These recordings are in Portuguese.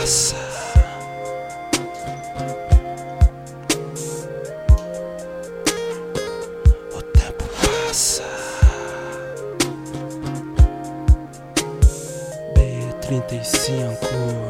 passa. O tempo passa. B35.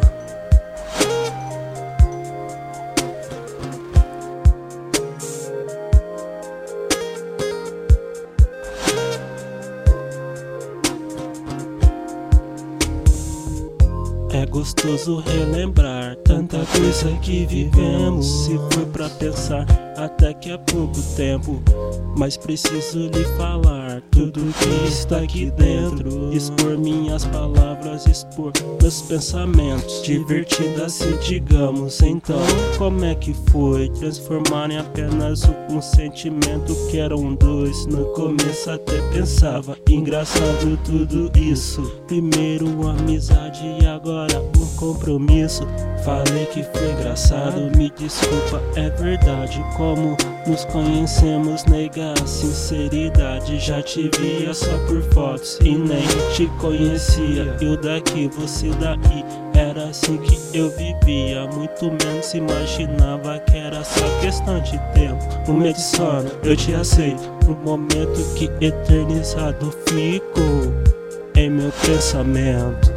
É gostoso relembrar tanta coisa que vivemos. Se for pra pensar, até que é pouco tempo, mas preciso lhe falar tudo que está aqui dentro. Expor minhas palavras, expor meus pensamentos, divertindo assim, digamos. Então, como é que foi transformar em apenas um sentimento que eram dois? No começo até pensava, engraçado tudo isso. Primeiro uma amizade e agora um compromisso. Falei que foi engraçado, me desculpa, é verdade. Como nos conhecemos, nega, sinceridade. Já te via só por fotos e nem te conhecia. Eu daqui, você daí, era assim que eu vivia. Muito menos imaginava que era só questão de tempo. Um mês de sono, eu te aceito. Um momento que eternizado ficou em meu pensamento.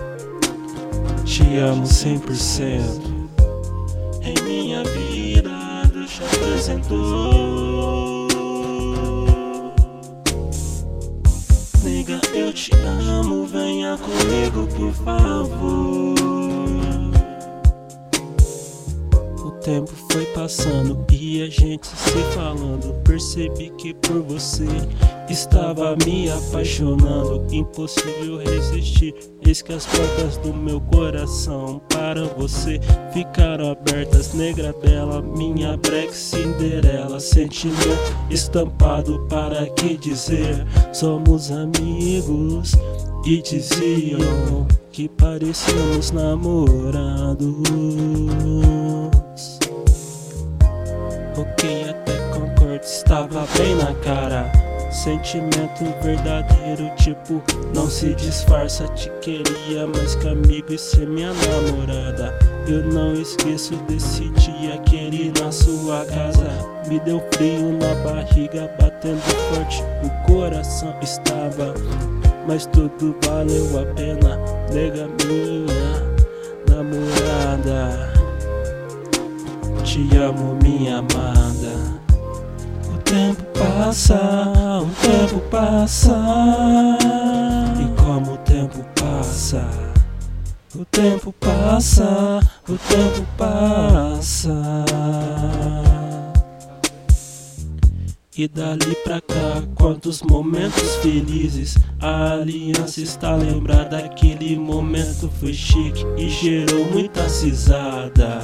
Te amo 100%. Em minha vida Deus te apresentou. Nega, eu te amo, venha comigo por favor. O tempo foi passando e a gente se falando. Percebi que por você estava me apaixonando. Impossível resistir, eis que as portas do meu coração para você ficaram abertas. Negra bela, minha Black Cinderela. Sentimento estampado, para que dizer? Somos amigos. E diziam que parecíamos namorados. Ok, até concordo, estava bem na cara. Sentimento verdadeiro, tipo, não se disfarça. Te queria mais que amigo e ser minha namorada. Eu não esqueço desse dia que ele na sua casa me deu frio na barriga, batendo forte, o coração estava. Mas tudo valeu a pena, nega, minha namorada. Te amo, minha amada. O tempo passa, o tempo passa. E como o tempo passa, o tempo passa, o tempo passa. E dali pra cá, quantos momentos felizes. A aliança está lembrada, aquele momento foi chique e gerou muitas risadas.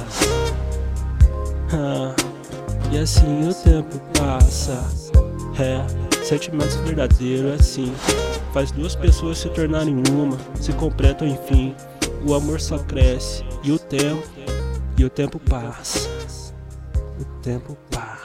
E assim o tempo passa. Sentimentos verdadeiros assim, faz duas pessoas se tornarem uma, se completam enfim. O amor só cresce e o tempo passa. O tempo passa.